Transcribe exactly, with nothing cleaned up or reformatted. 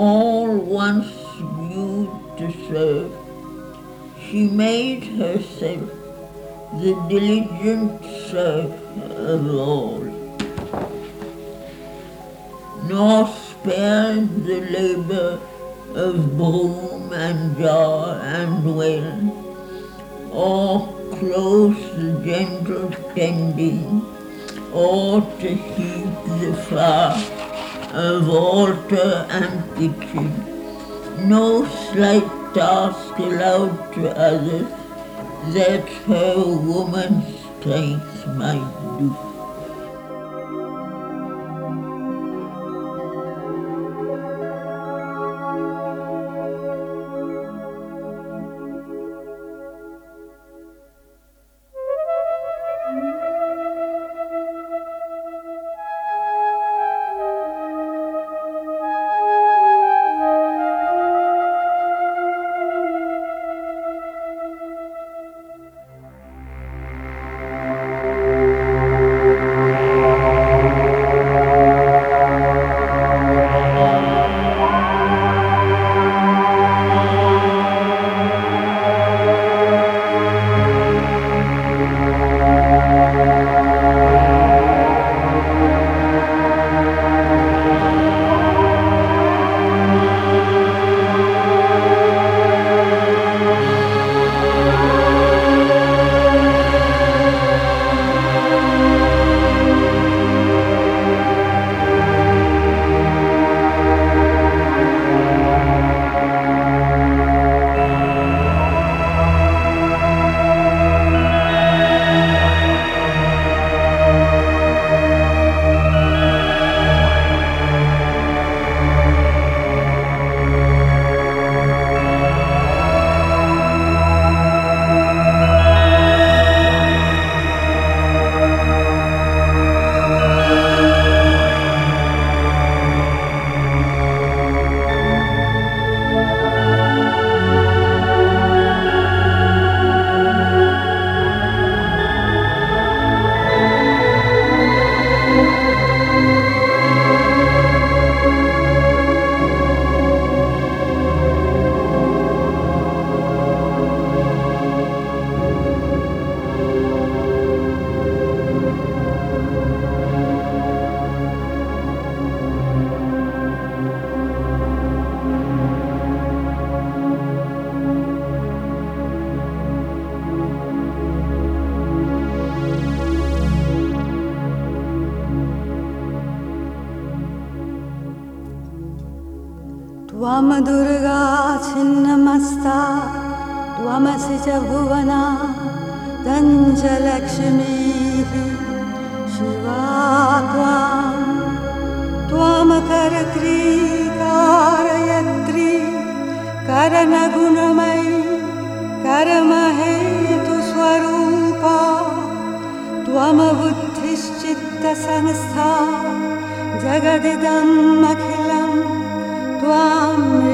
all once viewed to serve, she made herself the diligent serf of all, nor spared the labour of broom and jar and well, or close the gentle tending, or to heap the flour of altar and kitchen, no slight task allowed to others that her woman's strength might do. त्वं दुर्गा छिन्नमस्ता त्वमसि च भुवना दञ्जलक्ष्मीः शिवा त्वां त्वमकरत्री कारयत्री करनगुणमयी कर्महेतुस्वरूपा त्वमबुद्धिश्चित्तसंस्था जगदिदम् अखिलं त्वां